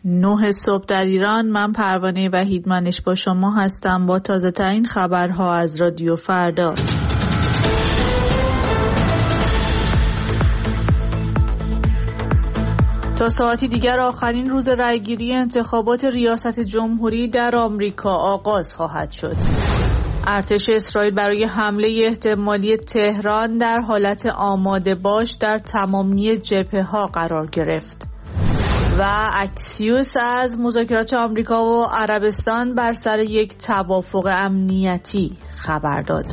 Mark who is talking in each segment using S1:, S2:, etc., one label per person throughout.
S1: 9 صبح در ایران. من پروانه وحیدمنش با شما هستم با تازه ترین خبرها از رادیو فردا. تا ساعتی دیگر آخرین روز رأیگیری انتخابات ریاست جمهوری در آمریکا آغاز خواهد شد. ارتش اسرائیل برای حمله احتمالی تهران در حالت آماده باش در تمامی جبهه‌ها قرار گرفت. و اکسیوس از مذاکرات آمریکا و عربستان بر سر یک توافق امنیتی خبر داد.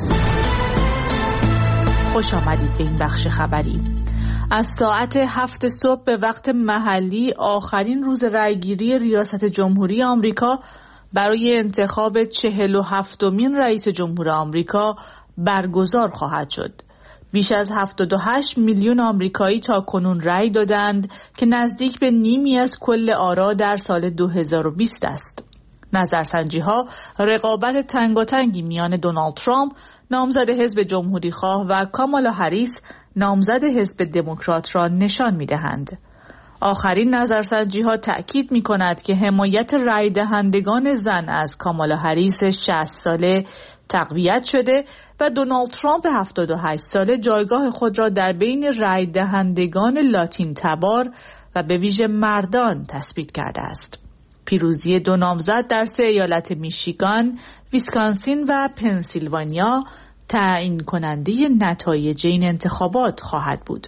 S1: خوش آمدید به این بخش خبری. از ساعت 7 صبح به وقت محلی آخرین روز رأیگیری ریاست جمهوری آمریکا برای انتخاب 47مین رئیس جمهور آمریکا برگزار خواهد شد. بیش از 78 میلیون آمریکایی تا کنون رأی دادند که نزدیک به نیمی از کل آرا در سال 2020 است. نظرسنجی‌ها رقابت تنگاتنگی میان دونالد ترامپ نامزد حزب جمهوری خواه و کامالا هریس نامزد حزب دموکرات را نشان می‌دهند. آخرین نظرسنجی‌ها تأکید می‌کند که حمایت رأی دهندگان زن از کامالا هریس 60 ساله تقویت شده و دونالد ترامپ 78 ساله جایگاه خود را در بین رأی دهندگان لاتین تبار و به ویژه مردان تثبیت کرده است. پیروزی دو نامزد در 3 ایالت میشیگان، ویسکانسین و پنسیلوانیا تعیین کننده نتایج این انتخابات خواهد بود.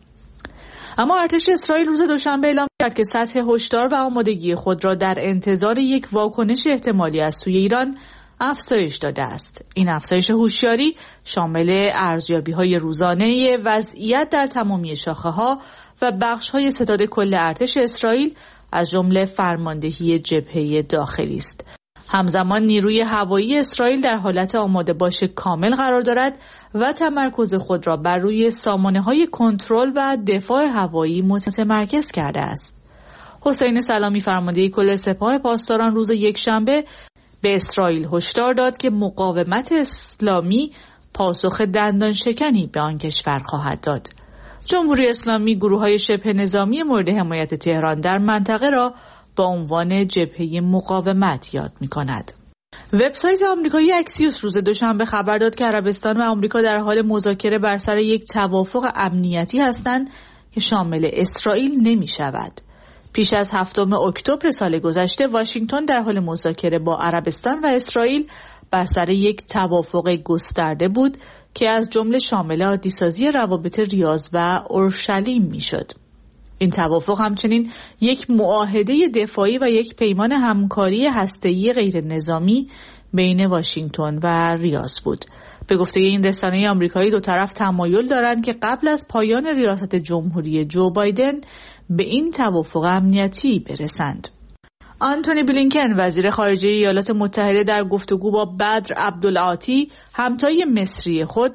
S1: اما ارتش اسرائیل روز دوشنبه اعلام کرد که سطح هشدار و آمادگی خود را در انتظار یک واکنش احتمالی از سوی ایران افزایش داده است. این افزایش هوشیاری شامل ارزیابی‌های روزانه وضعیت در تمامی شاخه‌ها و بخش‌های ستاد کل ارتش اسرائیل از جمله فرماندهی جبهه داخلی است. همزمان نیروی هوایی اسرائیل در حالت آماده باش کامل قرار دارد و تمرکز خود را بر روی سامانه‌های کنترل و دفاع هوایی متمرکز کرده است. حسین سلامی فرمانده کل سپاه پاسداران روز یکشنبه به اسرائیل هشدار داد که مقاومت اسلامی پاسخ دندان شکنی به آن کشور خواهد داد. جمهوری اسلامی گروه‌های شبه نظامی مورد حمایت تهران در منطقه را با عنوان جبهه مقاومت یاد می‌کند. وبسایت آمریکایی اکسیوس روز دوشنبه خبر داد که عربستان و آمریکا در حال مذاکره بر سر یک توافق امنیتی هستند که شامل اسرائیل نمی‌شود. پیش از 7 اکتبر سال گذشته واشنگتن در حال مذاکره با عربستان و اسرائیل بر سر یک توافق گسترده بود که از جمله شامل عادی‌سازی روابط ریاض و اورشلیم میشد. این توافق همچنین یک معاهده دفاعی و یک پیمان همکاری هسته‌ای غیر نظامی بین واشنگتن و ریاض بود. به گفته این رسانه آمریکایی دو طرف تمایل دارند که قبل از پایان ریاست جمهوری جو بایدن به این توافق امنیتی برسند. آنتونی بلینکن وزیر خارجه ایالات متحده در گفتگو با بدر عبدالعاطی همتای مصری خود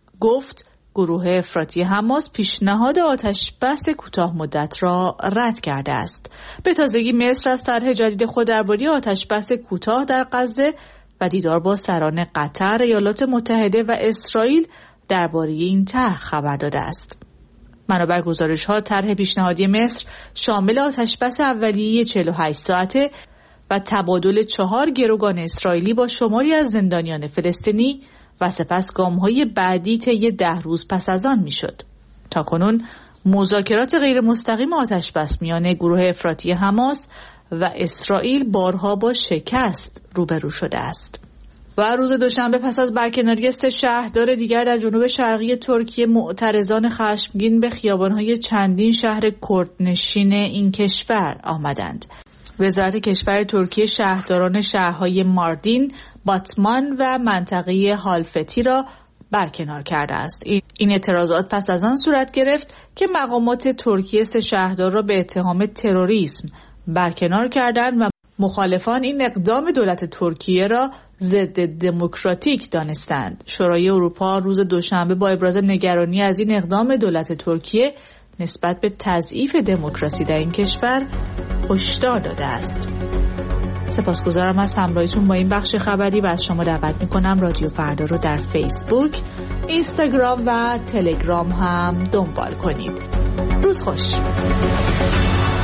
S1: گفت گروه افراطی حماس پیشنهاد آتش‌بس کوتاه مدت را رد کرده است. به تازگی مصر از طرح جدید خود درباره آتش‌بس کوتاه در غزه و دیدار با سران قطر، ایالات متحده و اسرائیل درباره این طرح خبر داده است. منابع گزارش‌ها طرح پیشنهادی مصر شامل آتش‌بس اولیه 48 ساعته و تبادل 4 گروگان اسرائیلی با شماری از زندانیان فلسطینی و سپس گام‌های بعدی طی 10 روز پس از آن میشد. تاکنون مذاکرات غیر مستقیم آتش‌بس میان گروه افراطی حماس و اسرائیل بارها با شکست روبرو شده است. و روز دوشنبه پس از برکناری 3 شهردار دیگر در جنوب شرقی ترکیه، معترضان خشمگین به خیابان‌های چندین شهر کردنشین این کشور آمدند. وزارت کشور ترکیه شهرداران شهرهای ماردین، باتمان و منطقه هالفتی را برکنار کرده است. این اعتراضات پس از آن صورت گرفت که مقامات ترکیه 3 شهردار را به اتهام تروریسم برکنار کردند و مخالفان این اقدام دولت ترکیه را ضد دموکراتیک دانستند. شورای اروپا روز دوشنبه با ابراز نگرانی از این اقدام دولت ترکیه نسبت به تضعیف دموکراسی در این کشور هشدار داده است. سپاسگزارم از همراهیتون با این بخش خبری و از شما دعوت میکنم رادیو فردا رو در فیسبوک، اینستاگرام و تلگرام هم دنبال کنید. روز خوش.